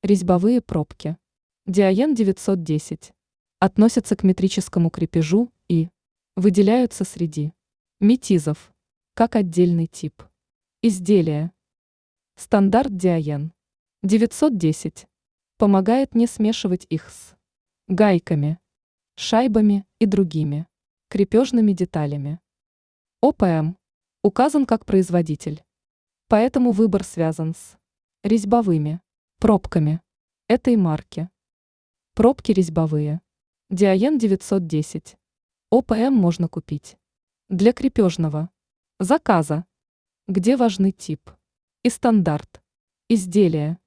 Резьбовые пробки. Диаен 910. Относятся к метрическому крепежу и выделяются среди метизов, как отдельный тип. Изделия. Стандарт Диаен 910 помогает не смешивать их с гайками, шайбами и другими крепежными деталями. ОПМ указан как производитель, поэтому выбор связан с резьбовыми пробками этой марки. Пробки резьбовые. Диаен 910. ОПМ можно купить для крепежного заказа, где важны тип и стандарт изделия.